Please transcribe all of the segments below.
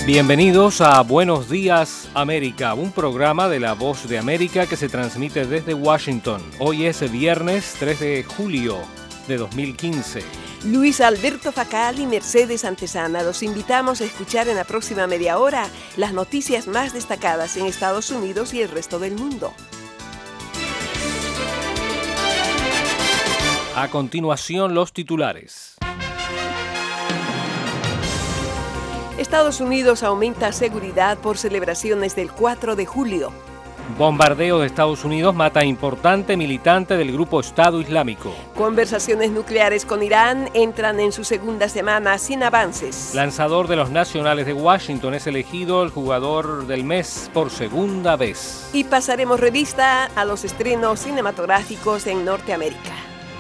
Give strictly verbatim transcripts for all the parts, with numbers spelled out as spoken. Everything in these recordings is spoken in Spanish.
Bienvenidos a Buenos Días América, un programa de La Voz de América que se transmite desde Washington. Hoy es viernes tres de julio de dos mil quince. Luis Alberto Facal y Mercedes Antesana los invitamos a escuchar en la próxima media hora las noticias más destacadas en Estados Unidos y el resto del mundo. A continuación, los titulares. Estados Unidos aumenta seguridad por celebraciones del cuatro de julio. Bombardeo de Estados Unidos mata a importante militante del grupo Estado Islámico. Conversaciones nucleares con Irán entran en su segunda semana sin avances. Lanzador de los Nacionales de Washington es elegido el jugador del mes por segunda vez. Y pasaremos revista a los estrenos cinematográficos en Norteamérica.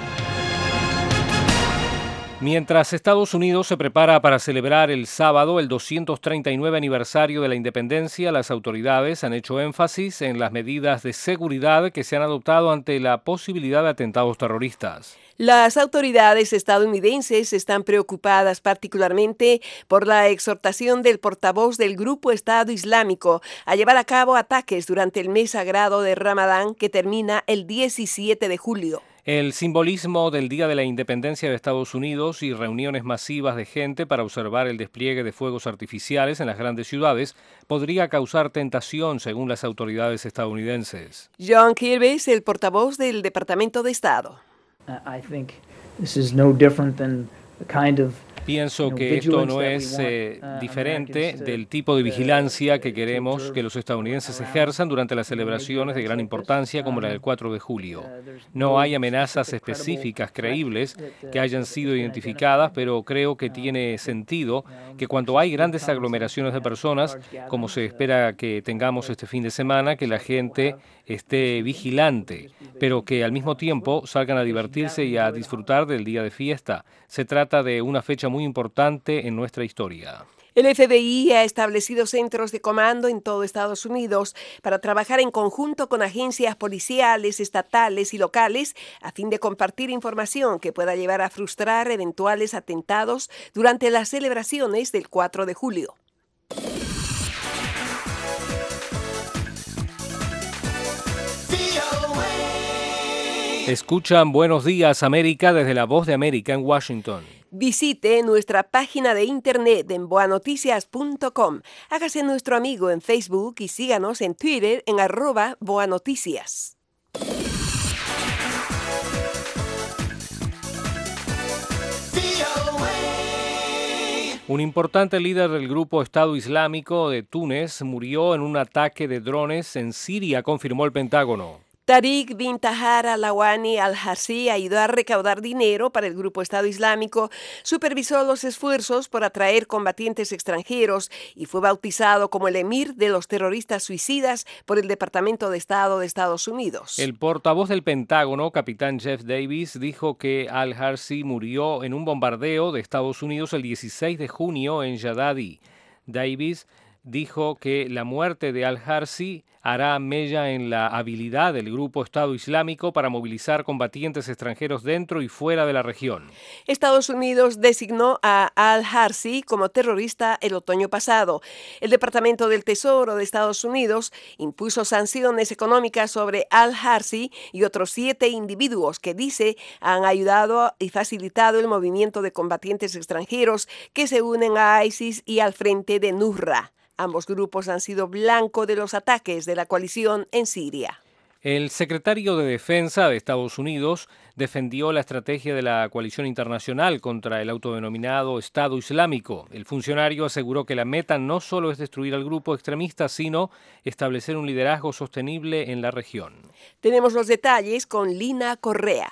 Mientras Estados Unidos se prepara para celebrar el sábado el doscientos treinta y nueve aniversario de la independencia, las autoridades han hecho énfasis en las medidas de seguridad que se han adoptado ante la posibilidad de atentados terroristas. Las autoridades estadounidenses están preocupadas particularmente por la exhortación del portavoz del Grupo Estado Islámico a llevar a cabo ataques durante el mes sagrado de Ramadán que termina el diecisiete de julio. El simbolismo del Día de la Independencia de Estados Unidos y reuniones masivas de gente para observar el despliegue de fuegos artificiales en las grandes ciudades podría causar tentación, según las autoridades estadounidenses. John Kirby es el portavoz del Departamento de Estado. I think this is no different than the kind of Pienso que esto no es eh, diferente del tipo de vigilancia que queremos que los estadounidenses ejerzan durante las celebraciones de gran importancia como la del cuatro de julio. No hay amenazas específicas creíbles que hayan sido identificadas, pero creo que tiene sentido que cuando hay grandes aglomeraciones de personas, como se espera que tengamos este fin de semana, que la gente esté vigilante, pero que al mismo tiempo salgan a divertirse y a disfrutar del día de fiesta. Se trata de una fecha muy importante en nuestra historia. El F B I ha establecido centros de comando en todo Estados Unidos para trabajar en conjunto con agencias policiales, estatales y locales a fin de compartir información que pueda llevar a frustrar eventuales atentados durante las celebraciones del cuatro de julio. Escuchan Buenos Días América desde La Voz de América en Washington. Visite nuestra página de internet en boa noticias punto com. Hágase nuestro amigo en Facebook y síganos en Twitter en arroba boanoticias. Un importante líder del grupo Estado Islámico de Túnez murió en un ataque de drones en Siria, confirmó el Pentágono. Tariq bin Tahar al-Awani al-Harsi ayudó a recaudar dinero para el Grupo Estado Islámico, supervisó los esfuerzos por atraer combatientes extranjeros y fue bautizado como el emir de los terroristas suicidas por el Departamento de Estado de Estados Unidos. El portavoz del Pentágono, capitán Jeff Davis, dijo que al-Harsi murió en un bombardeo de Estados Unidos el dieciséis de junio en Yadadi. Davis dijo que la muerte de al-Harsi hará mella en la habilidad del Grupo Estado Islámico para movilizar combatientes extranjeros dentro y fuera de la región. Estados Unidos designó a al-Harsi como terrorista el otoño pasado. El Departamento del Tesoro de Estados Unidos impuso sanciones económicas sobre al-Harsi y otros siete individuos que dice han ayudado y facilitado el movimiento de combatientes extranjeros que se unen a ISIS y al frente de Nusra. Ambos grupos han sido blanco de los ataques de la coalición en Siria. El secretario de Defensa de Estados Unidos defendió la estrategia de la coalición internacional contra el autodenominado Estado Islámico. El funcionario aseguró que la meta no solo es destruir al grupo extremista, sino establecer un liderazgo sostenible en la región. Tenemos los detalles con Lina Correa.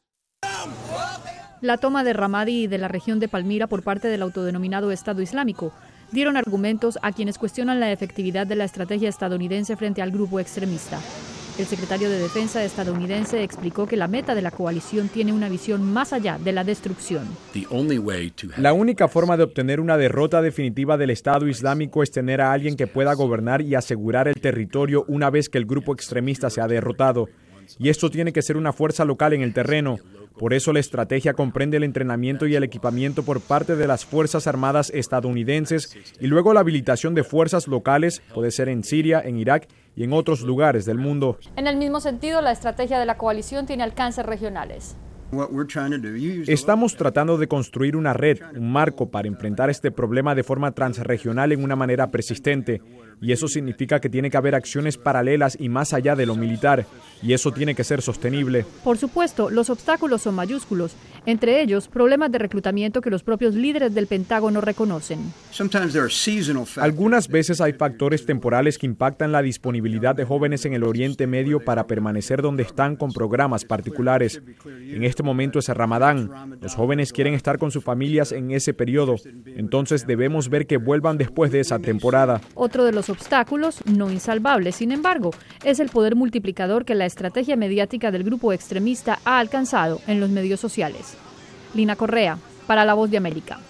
La toma de Ramadi y de la región de Palmira por parte del autodenominado Estado Islámico dieron argumentos a quienes cuestionan la efectividad de la estrategia estadounidense frente al grupo extremista. El secretario de Defensa estadounidense explicó que la meta de la coalición tiene una visión más allá de la destrucción. La única forma de obtener una derrota definitiva del Estado Islámico es tener a alguien que pueda gobernar y asegurar el territorio una vez que el grupo extremista se ha derrotado. Y esto tiene que ser una fuerza local en el terreno, Por eso la estrategia comprende el entrenamiento y el equipamiento por parte de las Fuerzas Armadas estadounidenses y luego la habilitación de fuerzas locales, puede ser en Siria, en Irak y en otros lugares del mundo. En el mismo sentido, la estrategia de la coalición tiene alcances regionales. Estamos tratando de construir una red, un marco para enfrentar este problema de forma transregional en una manera persistente. Y eso significa que tiene que haber acciones paralelas y más allá de lo militar. Y eso tiene que ser sostenible. Por supuesto, los obstáculos son mayúsculos. Entre ellos, problemas de reclutamiento que los propios líderes del Pentágono reconocen. Algunas veces hay factores temporales que impactan la disponibilidad de jóvenes en el Oriente Medio para permanecer donde están con programas particulares. En este momento es el Ramadán. Los jóvenes quieren estar con sus familias en ese periodo. Entonces debemos ver que vuelvan después de esa temporada. Otro de los obstáculos, no insalvables, sin embargo, es el poder multiplicador que la estrategia mediática del grupo extremista ha alcanzado en los medios sociales. Lina Correa, para La Voz de América.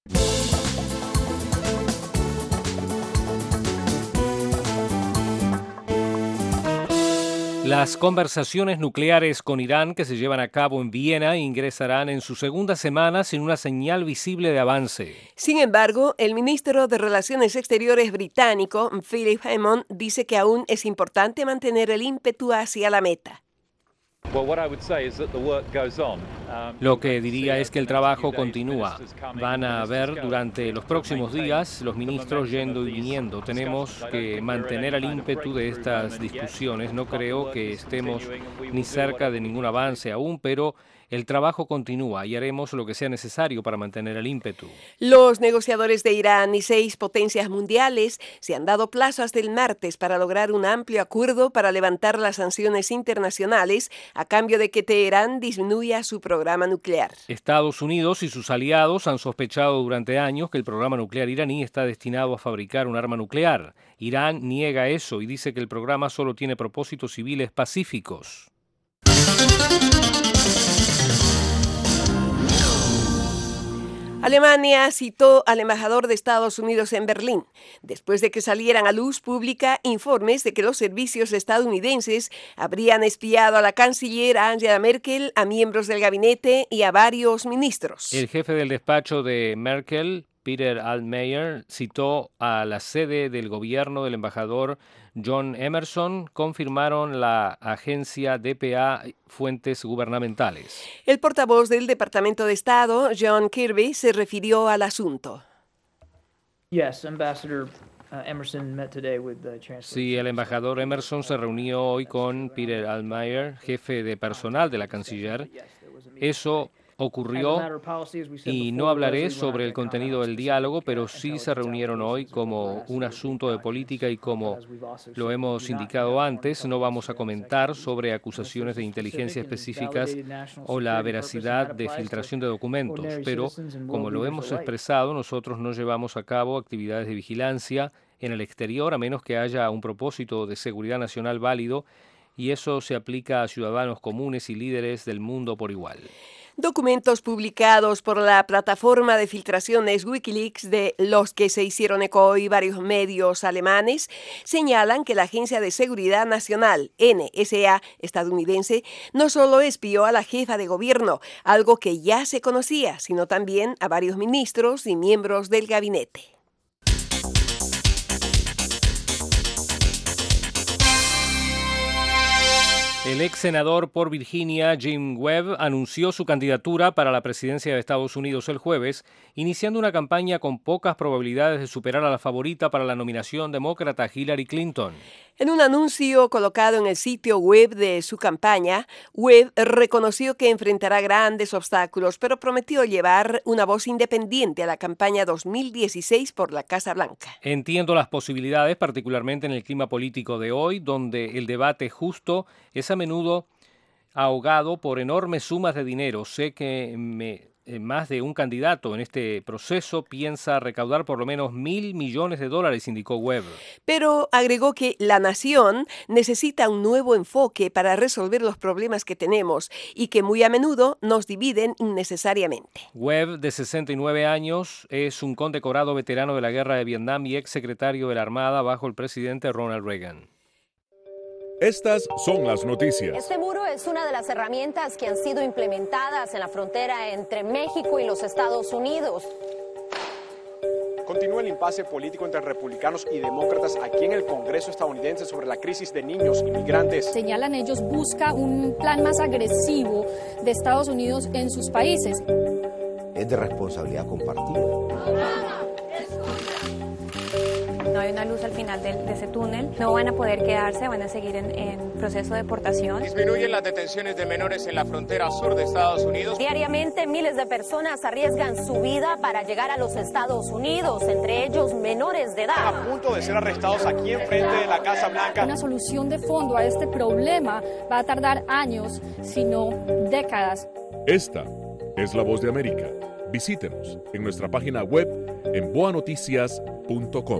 Las conversaciones nucleares con Irán que se llevan a cabo en Viena ingresarán en su segunda semana sin una señal visible de avance. Sin embargo, el ministro de Relaciones Exteriores británico, Philip Hammond, dice que aún es importante mantener el ímpetu hacia la meta. Lo que diría es que el trabajo continúa. Van a ver durante los próximos días los ministros yendo y viniendo. Tenemos que mantener el ímpetu de estas discusiones. No creo que estemos ni cerca de ningún avance aún, pero el trabajo continúa y haremos lo que sea necesario para mantener el ímpetu. Los negociadores de Irán y seis potencias mundiales se han dado plazo hasta el martes para lograr un amplio acuerdo para levantar las sanciones internacionales a cambio de que Teherán disminuya su programa nuclear. Estados Unidos y sus aliados han sospechado durante años que el programa nuclear iraní está destinado a fabricar un arma nuclear. Irán niega eso y dice que el programa solo tiene propósitos civiles pacíficos. Alemania citó al embajador de Estados Unidos en Berlín, después de que salieran a luz pública informes de que los servicios estadounidenses habrían espiado a la canciller Angela Merkel, a miembros del gabinete y a varios ministros. El jefe del despacho de Merkel, Peter Altmaier, citó a la sede del gobierno del embajador John Emerson, confirmaron la agencia D P A fuentes gubernamentales. El portavoz del Departamento de Estado, John Kirby, se refirió al asunto. Yes, Ambassador Emerson met today with the Chancellor. Sí, el embajador Emerson se reunió hoy con Peter Altmaier, jefe de personal de la canciller. Eso ocurrió y no hablaré sobre el contenido del diálogo, pero sí se reunieron hoy como un asunto de política y como lo hemos indicado antes, no vamos a comentar sobre acusaciones de inteligencia específicas o la veracidad de filtración de documentos, pero como lo hemos expresado, nosotros no llevamos a cabo actividades de vigilancia en el exterior a menos que haya un propósito de seguridad nacional válido y eso se aplica a ciudadanos comunes y líderes del mundo por igual. Documentos publicados por la plataforma de filtraciones Wikileaks, de los que se hicieron eco hoy varios medios alemanes, señalan que la Agencia de Seguridad Nacional, N S A, estadounidense, no solo espió a la jefa de gobierno, algo que ya se conocía, sino también a varios ministros y miembros del gabinete. El ex senador por Virginia, Jim Webb, anunció su candidatura para la presidencia de Estados Unidos el jueves, iniciando una campaña con pocas probabilidades de superar a la favorita para la nominación demócrata Hillary Clinton. En un anuncio colocado en el sitio web de su campaña, Webb reconoció que enfrentará grandes obstáculos, pero prometió llevar una voz independiente a la campaña dos mil dieciséis por la Casa Blanca. Entiendo las posibilidades, particularmente en el clima político de hoy, donde el debate justo es a menudo ahogado por enormes sumas de dinero. Sé que me... más de un candidato en este proceso piensa recaudar por lo menos mil millones de dólares, indicó Webb. Pero agregó que la nación necesita un nuevo enfoque para resolver los problemas que tenemos y que muy a menudo nos dividen innecesariamente. Webb, de sesenta y nueve años, es un condecorado veterano de la guerra de Vietnam y ex secretario de la Armada bajo el presidente Ronald Reagan. Estas son las noticias. Este muro es una de las herramientas que han sido implementadas en la frontera entre México y los Estados Unidos. Continúa el impasse político entre republicanos y demócratas aquí en el Congreso estadounidense sobre la crisis de niños inmigrantes. Señalan ellos, busca un plan más agresivo de Estados Unidos en sus países. Es de responsabilidad compartida. No hay una luz al final de, de ese túnel, no van a poder quedarse, van a seguir en, en proceso de deportación. Disminuyen las detenciones de menores en la frontera sur de Estados Unidos. Diariamente miles de personas arriesgan su vida para llegar a los Estados Unidos, entre ellos menores de edad. A punto de ser arrestados aquí enfrente de la Casa Blanca. Una solución de fondo a este problema va a tardar años, sino décadas. Esta es La Voz de América. Visítenos en nuestra página web en boa noticias punto com.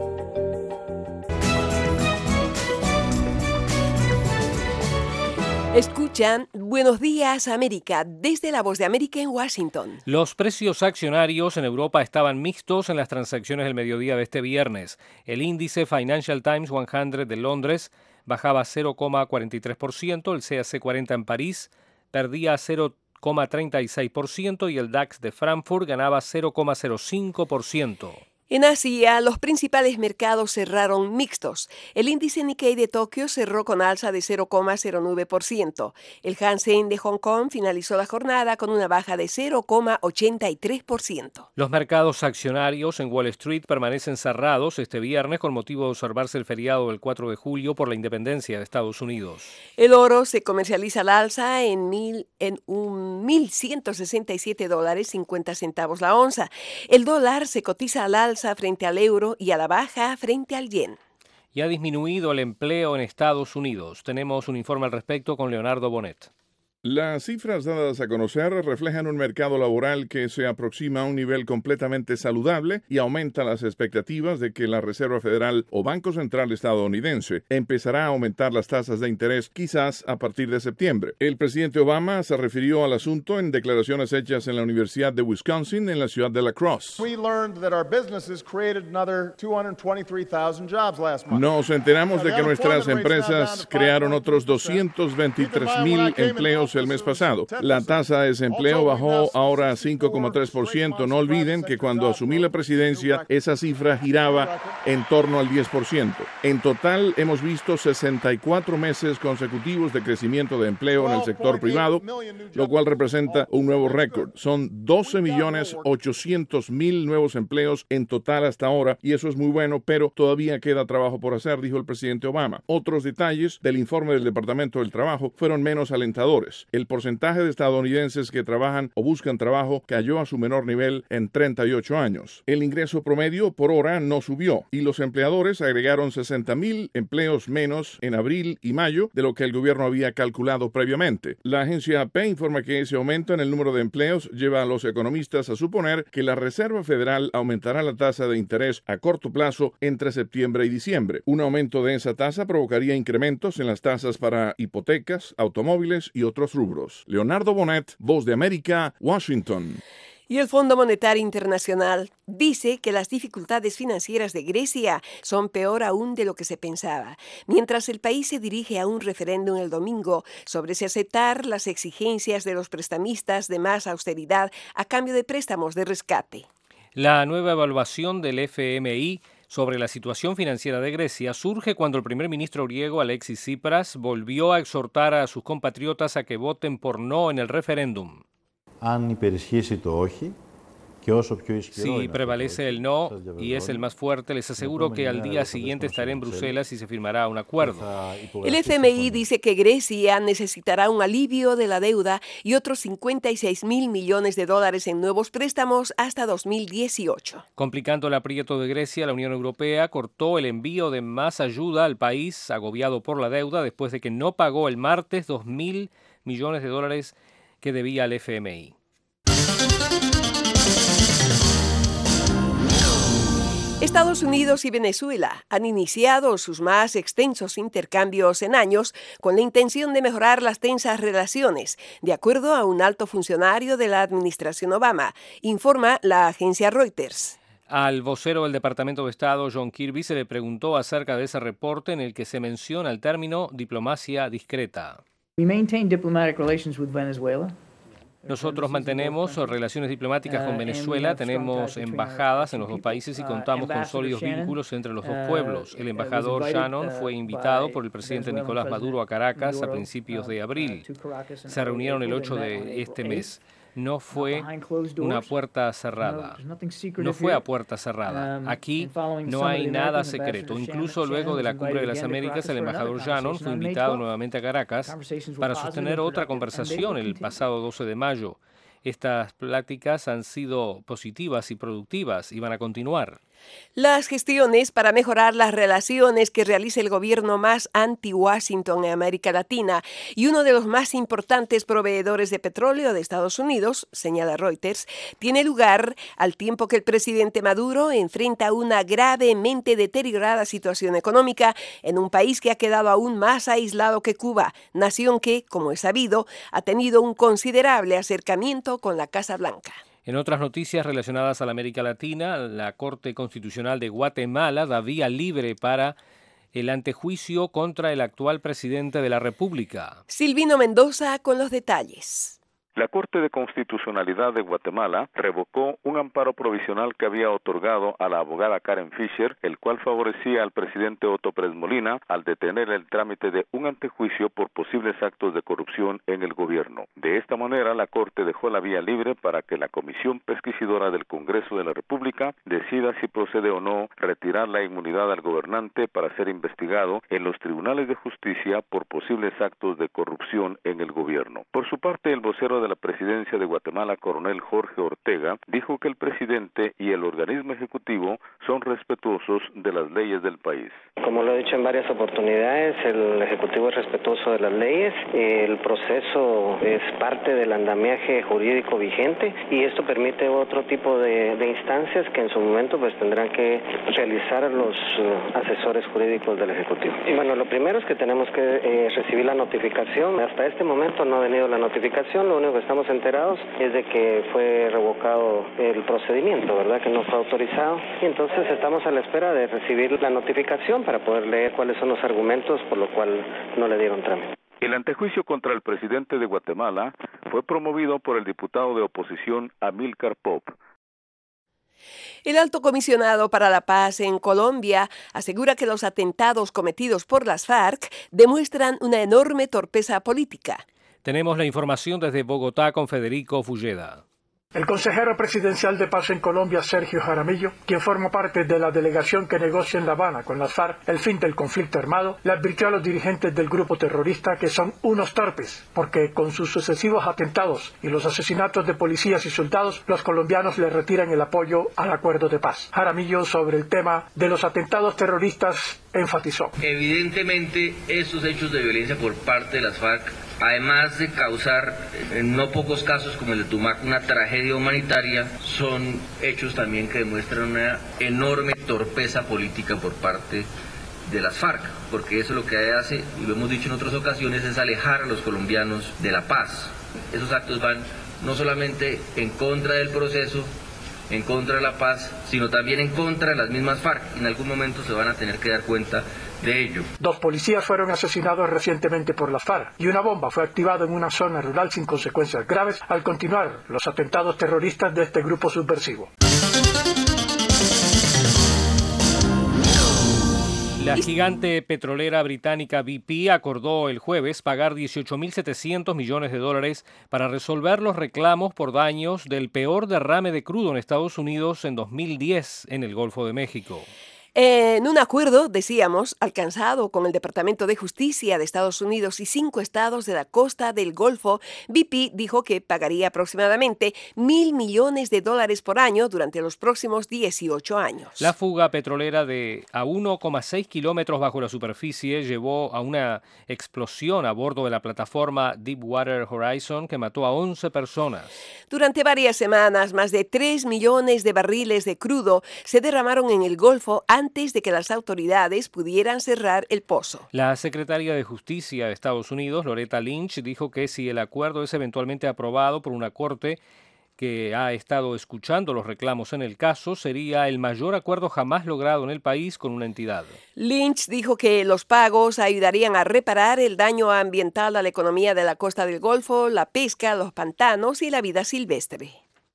Escuchan Buenos Días América desde La Voz de América en Washington. Los precios accionarios en Europa estaban mixtos en las transacciones del mediodía de este viernes. El índice Financial Times cien de Londres bajaba cero coma cuarenta y tres por ciento, el C A C cuarenta en París perdía cero coma treinta y seis por ciento y el DAX de Frankfurt ganaba cero coma cero cinco por ciento. En Asia, los principales mercados cerraron mixtos. El índice Nikkei de Tokio cerró con alza de cero coma cero nueve por ciento. El Hang-Seng de Hong Kong finalizó la jornada con una baja de cero coma ochenta y tres por ciento. Los mercados accionarios en Wall Street permanecen cerrados este viernes con motivo de observarse el feriado del cuatro de julio por la independencia de Estados Unidos. El oro se comercializa al alza en, mil, en un mil ciento sesenta y siete dólares cincuenta centavos la onza. El dólar se cotiza al alza frente al euro y a la baja frente al yen. Y ha disminuido el empleo en Estados Unidos. Tenemos un informe al respecto con Leonardo Bonet. Las cifras dadas a conocer reflejan un mercado laboral que se aproxima a un nivel completamente saludable y aumenta las expectativas de que la Reserva Federal o Banco Central estadounidense empezará a aumentar las tasas de interés quizás a partir de septiembre. El presidente Obama se refirió al asunto en declaraciones hechas en la Universidad de Wisconsin en la ciudad de La Crosse. Nos enteramos de que nuestras empresas crearon otros doscientos veintitrés mil empleos el mes pasado. La tasa de desempleo bajó ahora a cinco coma tres por ciento. No olviden que cuando asumí la presidencia, esa cifra giraba en torno al diez por ciento. En total, hemos visto sesenta y cuatro meses consecutivos de crecimiento de empleo en el sector privado, lo cual representa un nuevo récord. Son doce millones ochocientos mil nuevos empleos en total hasta ahora, y eso es muy bueno, pero todavía queda trabajo por hacer, dijo el presidente Obama. Otros detalles del informe del Departamento del Trabajo fueron menos alentadores. El porcentaje de estadounidenses que trabajan o buscan trabajo cayó a su menor nivel en treinta y ocho años. El ingreso promedio por hora no subió y los empleadores agregaron sesenta mil empleos menos en abril y mayo de lo que el gobierno había calculado previamente. La agencia A P informa que ese aumento en el número de empleos lleva a los economistas a suponer que la Reserva Federal aumentará la tasa de interés a corto plazo entre septiembre y diciembre. Un aumento de esa tasa provocaría incrementos en las tasas para hipotecas, automóviles y otros rubros. Leonardo Bonet, Voz de América, Washington. Y el Fondo Monetario Internacional dice que las dificultades financieras de Grecia son peor aún de lo que se pensaba, mientras el país se dirige a un referéndum el domingo sobre si aceptar las exigencias de los prestamistas de más austeridad a cambio de préstamos de rescate. La nueva evaluación del F M I sobre la situación financiera de Grecia surge cuando el primer ministro griego Alexis Tsipras volvió a exhortar a sus compatriotas a que voten por no en el referéndum. Si prevalece el no y es el más fuerte, les aseguro que al día siguiente estaré en Bruselas y se firmará un acuerdo. El F M I dice que Grecia necesitará un alivio de la deuda y otros cincuenta y seis mil millones de dólares en nuevos préstamos hasta dos mil dieciocho. Complicando el aprieto de Grecia, la Unión Europea cortó el envío de más ayuda al país agobiado por la deuda después de que no pagó el martes dos mil millones de dólares que debía al F M I. Estados Unidos y Venezuela han iniciado sus más extensos intercambios en años con la intención de mejorar las tensas relaciones, de acuerdo a un alto funcionario de la administración Obama, informa la agencia Reuters. Al vocero del Departamento de Estado, John Kirby, se le preguntó acerca de ese reporte en el que se menciona el término diplomacia discreta. We maintain diplomatic relations with Venezuela. Nosotros mantenemos relaciones diplomáticas con Venezuela, tenemos embajadas en los dos países y contamos con sólidos vínculos entre los dos pueblos. El embajador Shannon fue invitado por el presidente Nicolás Maduro a Caracas a principios de abril. Se reunieron el ocho de este mes. No fue una puerta cerrada. No fue a puerta cerrada. Aquí no hay nada secreto. Incluso luego de la Cumbre de las Américas, el embajador Shannon fue invitado nuevamente a Caracas para sostener otra conversación el pasado doce de mayo. Estas pláticas han sido positivas y productivas y van a continuar. Las gestiones para mejorar las relaciones que realiza el gobierno más anti-Washington en América Latina y uno de los más importantes proveedores de petróleo de Estados Unidos, señala Reuters, tiene lugar al tiempo que el presidente Maduro enfrenta una gravemente deteriorada situación económica en un país que ha quedado aún más aislado que Cuba, nación que, como es sabido, ha tenido un considerable acercamiento con la Casa Blanca. En otras noticias relacionadas a la América Latina, la Corte Constitucional de Guatemala da vía libre para el antejuicio contra el actual presidente de la República. Silvino Mendoza con los detalles. La Corte de Constitucionalidad de Guatemala revocó un amparo provisional que había otorgado a la abogada Karen Fisher, el cual favorecía al presidente Otto Pérez Molina al detener el trámite de un antejuicio por posibles actos de corrupción en el gobierno. De esta manera, la Corte dejó la vía libre para que la Comisión Pesquisidora del Congreso de la República decida si procede o no retirar la inmunidad al gobernante para ser investigado en los tribunales de justicia por posibles actos de corrupción en el gobierno. Por su parte, el vocero de la presidencia de Guatemala, coronel Jorge Ortega, dijo que el presidente y el organismo ejecutivo son respetuosos de las leyes del país. Como lo he dicho en varias oportunidades, el ejecutivo es respetuoso de las leyes, el proceso es parte del andamiaje jurídico vigente y esto permite otro tipo de, de instancias que en su momento pues tendrán que realizar los uh, asesores jurídicos del ejecutivo. Y bueno, lo primero es que tenemos que eh, recibir la notificación. Hasta este momento no ha venido la notificación, lo único que estamos enterados es de que fue revocado el procedimiento, ¿verdad? Que no fue autorizado y entonces estamos a la espera de recibir la notificación para poder leer cuáles son los argumentos por lo cual no le dieron trámite. El antejuicio contra el presidente de Guatemala fue promovido por el diputado de oposición Amílcar Pop. El alto comisionado para la paz en Colombia asegura que los atentados cometidos por las FARC demuestran una enorme torpeza política. Tenemos la información desde Bogotá con Federico Fulleda. El consejero presidencial de paz en Colombia, Sergio Jaramillo, quien forma parte de la delegación que negocia en La Habana con las FARC el fin del conflicto armado, le advirtió a los dirigentes del grupo terrorista que son unos torpes, porque con sus sucesivos atentados y los asesinatos de policías y soldados, los colombianos le retiran el apoyo al acuerdo de paz. Jaramillo, sobre el tema de los atentados terroristas, enfatizó. Evidentemente, estos hechos de violencia por parte de las FARC, además de causar, en no pocos casos como el de Tumaco, una tragedia humanitaria, son hechos también que demuestran una enorme torpeza política por parte de las FARC, porque eso lo que hace, y lo hemos dicho en otras ocasiones, es alejar a los colombianos de la paz. Esos actos van no solamente en contra del proceso, en contra de la paz, sino también en contra de las mismas FARC. En algún momento se van a tener que dar cuenta de ello. Dos policías fueron asesinados recientemente por las FARC y una bomba fue activada en una zona rural sin consecuencias graves al continuar los atentados terroristas de este grupo subversivo. La gigante petrolera británica B P acordó el jueves pagar dieciocho mil setecientos millones de dólares para resolver los reclamos por daños del peor derrame de crudo en Estados Unidos en dos mil diez en el Golfo de México. En un acuerdo, decíamos, alcanzado con el Departamento de Justicia de Estados Unidos y cinco estados de la costa del Golfo, B P dijo que pagaría aproximadamente mil millones de dólares por año durante los próximos dieciocho años. La fuga petrolera de a uno coma seis kilómetros bajo la superficie llevó a una explosión a bordo de la plataforma Deepwater Horizon que mató a once personas. Durante varias semanas, más de tres millones de barriles de crudo se derramaron en el Golfo antes antes de que las autoridades pudieran cerrar el pozo. La secretaria de Justicia de Estados Unidos, Loretta Lynch, dijo que si el acuerdo es eventualmente aprobado por una corte, que ha estado escuchando los reclamos en el caso, sería el mayor acuerdo jamás logrado en el país con una entidad. Lynch dijo que los pagos ayudarían a reparar el daño ambiental a la economía de la costa del Golfo, la pesca, los pantanos y la vida silvestre.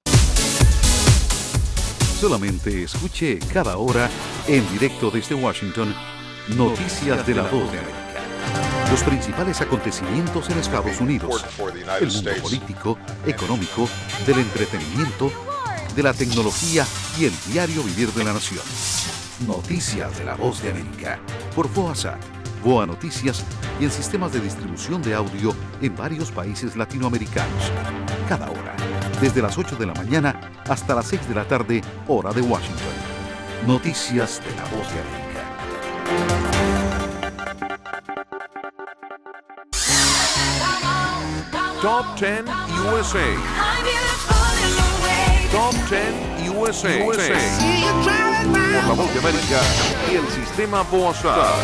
Solamente escuche cada hora, en directo desde Washington, Noticias de la Voz de América. Los principales acontecimientos en Estados Unidos, el mundo político, económico, del entretenimiento, de la tecnología y el diario vivir de la nación. Noticias de la Voz de América, por Foasat, Boa Noticias y en sistemas de distribución de audio en varios países latinoamericanos. Cada hora, desde las ocho de la mañana hasta las seis de la tarde, hora de Washington. Noticias de la Voz de América. Top diez U S A. Top diez U S A. U S A. Por la Voz de América y el sistema Boasat.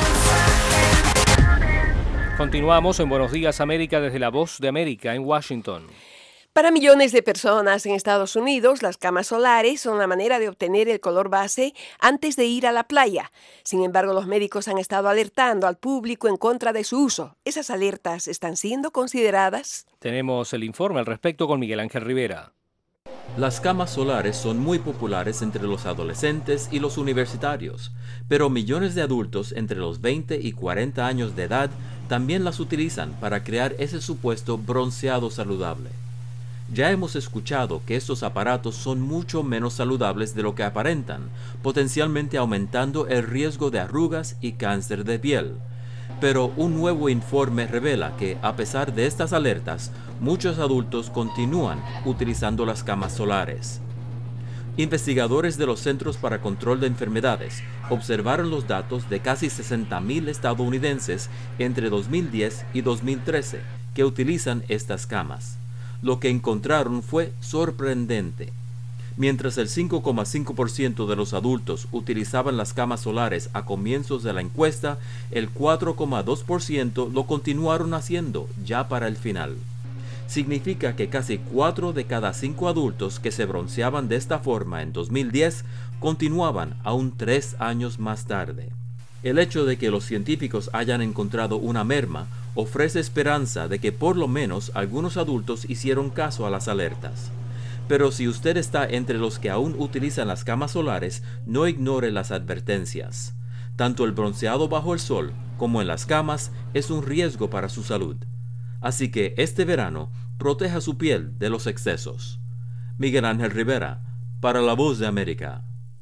Continuamos en Buenos Días América desde la Voz de América en Washington. Para millones de personas en Estados Unidos, las camas solares son la manera de obtener el color base antes de ir a la playa. Sin embargo, los médicos han estado alertando al público en contra de su uso. ¿Esas alertas están siendo consideradas? Tenemos el informe al respecto con Miguel Ángel Rivera. Las camas solares son muy populares entre los adolescentes y los universitarios, pero millones de adultos entre los veinte y cuarenta años de edad también las utilizan para crear ese supuesto bronceado saludable. Ya hemos escuchado que estos aparatos son mucho menos saludables de lo que aparentan, potencialmente aumentando el riesgo de arrugas y cáncer de piel. Pero un nuevo informe revela que, a pesar de estas alertas, muchos adultos continúan utilizando las camas solares. Investigadores de los Centros para Control de Enfermedades observaron los datos de casi sesenta mil estadounidenses entre dos mil diez y dos mil trece que utilizan estas camas. Lo que encontraron fue sorprendente. Mientras el cinco coma cinco por ciento de los adultos utilizaban las camas solares a comienzos de la encuesta, el cuatro coma dos por ciento lo continuaron haciendo ya para el final. Significa que casi cuatro de cada cinco adultos que se bronceaban de esta forma en dos mil diez continuaban aún tres años más tarde. El hecho de que los científicos hayan encontrado una merma ofrece esperanza de que por lo menos algunos adultos hicieron caso a las alertas. Pero si usted está entre los que aún utilizan las camas solares, no ignore las advertencias. Tanto el bronceado bajo el sol como en las camas es un riesgo para su salud. Así que este verano, proteja su piel de los excesos. Miguel Ángel Rivera, para La Voz de América.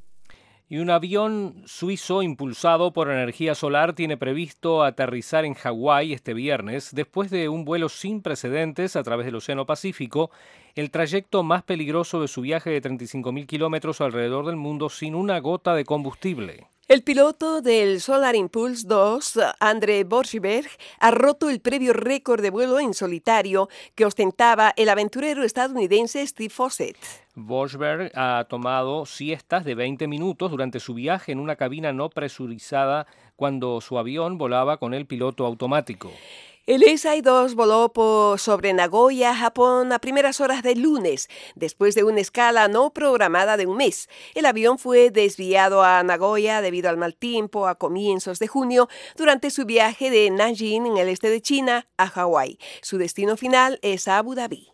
Y un avión suizo impulsado por energía solar tiene previsto aterrizar en Hawái este viernes después de un vuelo sin precedentes a través del Océano Pacífico, el trayecto más peligroso de su viaje de treinta y cinco mil kilómetros alrededor del mundo sin una gota de combustible. El piloto del Solar Impulse dos, André Borschberg, ha roto el previo récord de vuelo en solitario que ostentaba el aventurero estadounidense Steve Fossett. Borschberg ha tomado siestas de veinte minutos durante su viaje en una cabina no presurizada cuando su avión volaba con el piloto automático. El S I dos voló por sobre Nagoya, Japón, a primeras horas del lunes, después de una escala no programada de un mes. El avión fue desviado a Nagoya debido al mal tiempo a comienzos de junio durante su viaje de Nanjing, en el este de China, a Hawái. Su destino final es Abu Dhabi.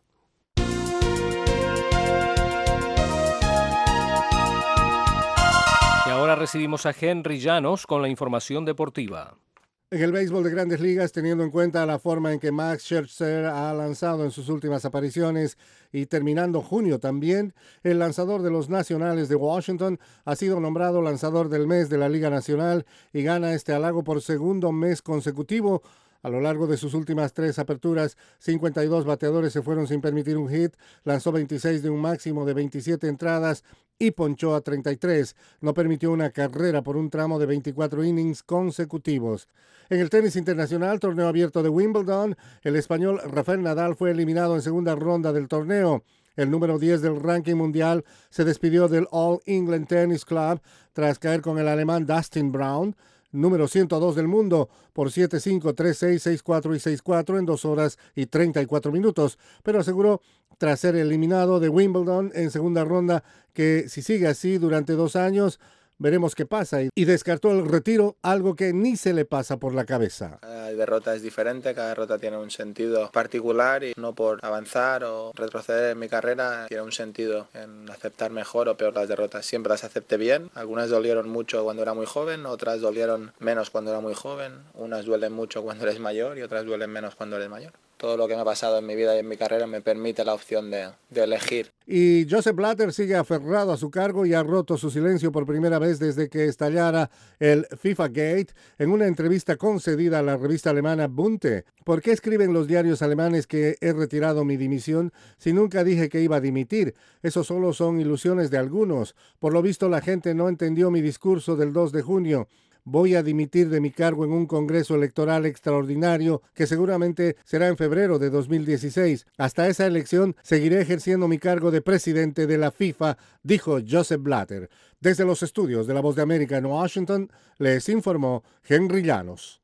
Y ahora recibimos a Henry Llanos con la información deportiva. En el béisbol de Grandes Ligas, teniendo en cuenta la forma en que Max Scherzer ha lanzado en sus últimas apariciones y terminando junio también, el lanzador de los Nacionales de Washington ha sido nombrado lanzador del mes de la Liga Nacional y gana este halago por segundo mes consecutivo. A lo largo de sus últimas tres aperturas, cincuenta y dos bateadores se fueron sin permitir un hit, lanzó veintiséis de un máximo de veintisiete entradas y ponchó a treinta y tres. No permitió una carrera por un tramo de veinticuatro innings consecutivos. En el tenis internacional, torneo abierto de Wimbledon, el español Rafael Nadal fue eliminado en segunda ronda del torneo. El número diez del ranking mundial se despidió del All England Tennis Club tras caer con el alemán Dustin Brown. número ciento dos del mundo, por siete cinco, tres seis, seis cuatro y seis cuatro en dos horas y treinta y cuatro minutos, pero aseguró tras ser eliminado de Wimbledon en segunda ronda que si sigue así durante dos años, veremos qué pasa, y descartó el retiro, algo que ni se le pasa por la cabeza. Cada derrota es diferente, cada derrota tiene un sentido particular y no por avanzar o retroceder en mi carrera tiene un sentido en aceptar mejor o peor las derrotas. Siempre las acepté bien, algunas dolieron mucho cuando era muy joven, otras dolieron menos cuando era muy joven, unas duelen mucho cuando eres mayor y otras duelen menos cuando eres mayor. Todo lo que me ha pasado en mi vida y en mi carrera me permite la opción de, de elegir. Y Joseph Blatter sigue aferrado a su cargo y ha roto su silencio por primera vez desde que estallara el FIFA Gate en una entrevista concedida a la revista alemana Bunte. ¿Por qué escriben los diarios alemanes que he retirado mi dimisión si nunca dije que iba a dimitir? Eso solo son ilusiones de algunos. Por lo visto la gente no entendió mi discurso del dos de junio. Voy a dimitir de mi cargo en un congreso electoral extraordinario que seguramente será en febrero de dos mil dieciséis. Hasta esa elección seguiré ejerciendo mi cargo de presidente de la FIFA, dijo Joseph Blatter. Desde los estudios de La Voz de América en Washington, les informó Henry Llanos.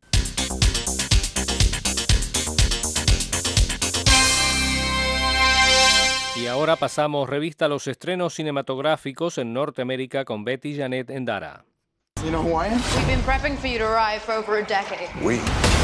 Y ahora pasamos revista a los estrenos cinematográficos en Norteamérica con Betty Janet Endara. You know who I am? We've been prepping for you to arrive for over a decade. We.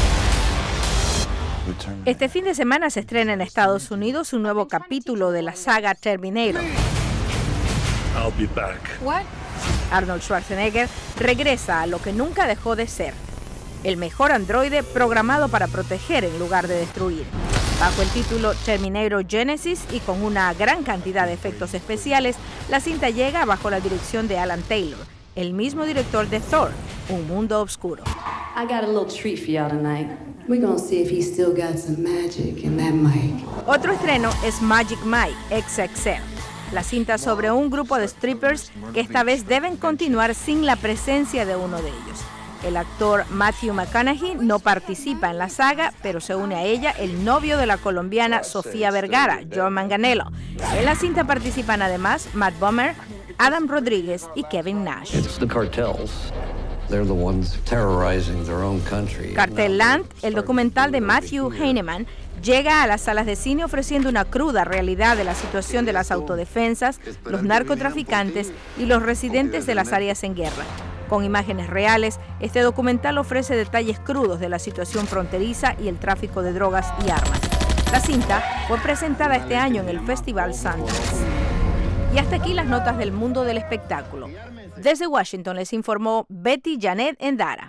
Este fin de semana se estrena en Estados Unidos un nuevo capítulo de la saga Terminator. I'll be back. What? Arnold Schwarzenegger regresa a lo que nunca dejó de ser, el mejor androide programado para proteger en lugar de destruir. Bajo el título Terminator Genesis y con una gran cantidad de efectos especiales, la cinta llega bajo la dirección de Alan Taylor, el mismo director de Thor, Un Mundo Oscuro. I got a little treat for y'all tonight. We're gonna see if he still got some magic in that Mike. Otro estreno es Magic Mike equis equis ele, la cinta sobre un grupo de strippers que esta vez deben continuar sin la presencia de uno de ellos. El actor Matthew McConaughey no participa en la saga, pero se une a ella el novio de la colombiana Sofía Vergara, Joe Manganiello. En la cinta participan además Matt Bomer, Adam Rodríguez y Kevin Nash. It's the cartels. They're the ones terrorizing their own country. Cartel Land, el documental de Matthew Heineman, llega a las salas de cine ofreciendo una cruda realidad de la situación de las autodefensas, los narcotraficantes y los residentes de las áreas en guerra. Con imágenes reales, este documental ofrece detalles crudos de la situación fronteriza y el tráfico de drogas y armas. La cinta fue presentada este año en el Festival Sundance. Y hasta aquí las notas del mundo del espectáculo. Desde Washington les informó Betty Janet Endara.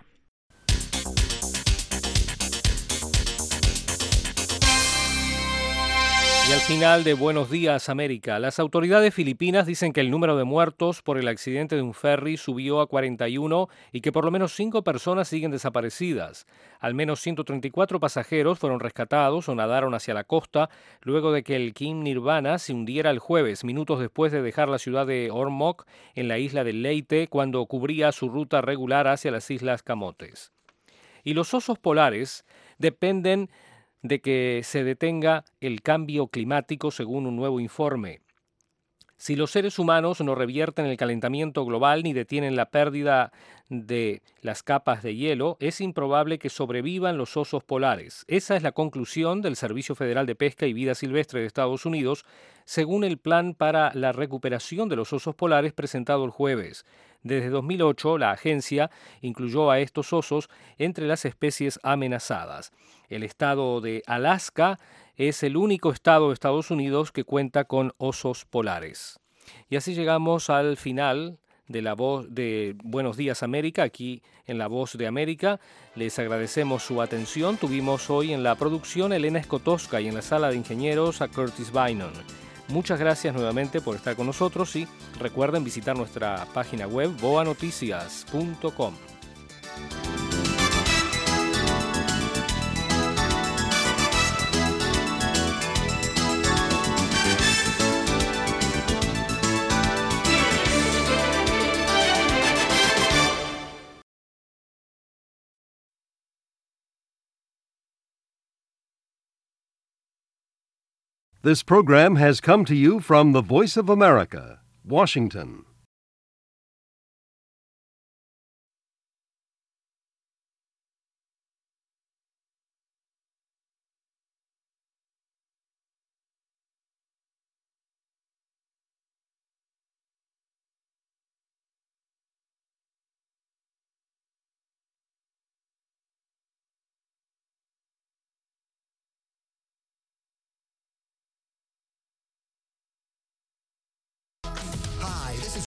Y al final de Buenos Días, América, las autoridades filipinas dicen que el número de muertos por el accidente de un ferry subió a cuarenta y uno y que por lo menos cinco personas siguen desaparecidas. Al menos ciento treinta y cuatro pasajeros fueron rescatados o nadaron hacia la costa luego de que el King Nirvana se hundiera el jueves, minutos después de dejar la ciudad de Ormoc en la isla de Leyte cuando cubría su ruta regular hacia las Islas Camotes. Y los osos polares dependen de que se detenga el cambio climático según un nuevo informe. Si los seres humanos no revierten el calentamiento global ni detienen la pérdida de las capas de hielo, es improbable que sobrevivan los osos polares. Esa es la conclusión del Servicio Federal de Pesca y Vida Silvestre de Estados Unidos, según el Plan para la Recuperación de los Osos Polares presentado el jueves. Desde dos mil ocho, la agencia incluyó a estos osos entre las especies amenazadas. El estado de Alaska es el único estado de Estados Unidos que cuenta con osos polares. Y así llegamos al final de la voz de Buenos Días América, aquí en La Voz de América. Les agradecemos su atención. Tuvimos hoy en la producción Elena Skotowska y en la sala de ingenieros a Curtis Bynum. Muchas gracias nuevamente por estar con nosotros y recuerden visitar nuestra página web boa noticias punto com. This program has come to you from the Voice of America, Washington.